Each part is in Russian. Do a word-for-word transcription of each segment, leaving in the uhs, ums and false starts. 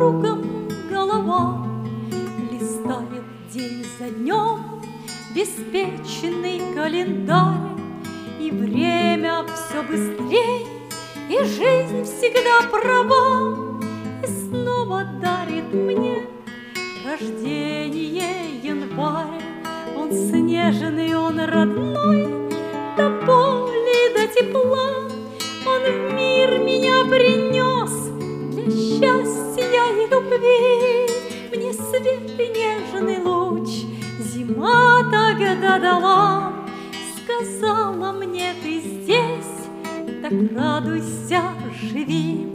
кругом голова, листает день за днем беспечный календарь, и время все быстрее, и жизнь всегда права, и снова дарит мне рождение январь. Он снежный, он родной, до боли, до тепла. Он в мир меня принес для счастья и любви. Мне свет и нежный луч зима тогда дала. Сказала мне: ты здесь, так радуйся, живи.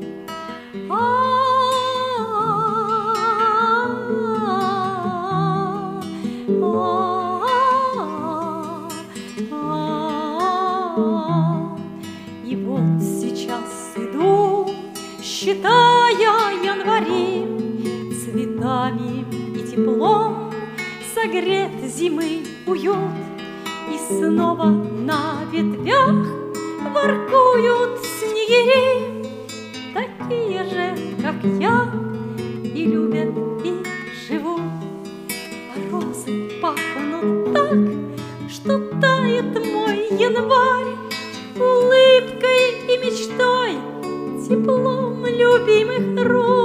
И вот сейчас иду, считая январи, цветами и теплом согрет зимы уют. И снова на ветвях воркуют снегири, такие же, как я, и любят, и живут. А розы пахнут так, что тает мой январь улыбкой и мечтой, теплом любимых роз.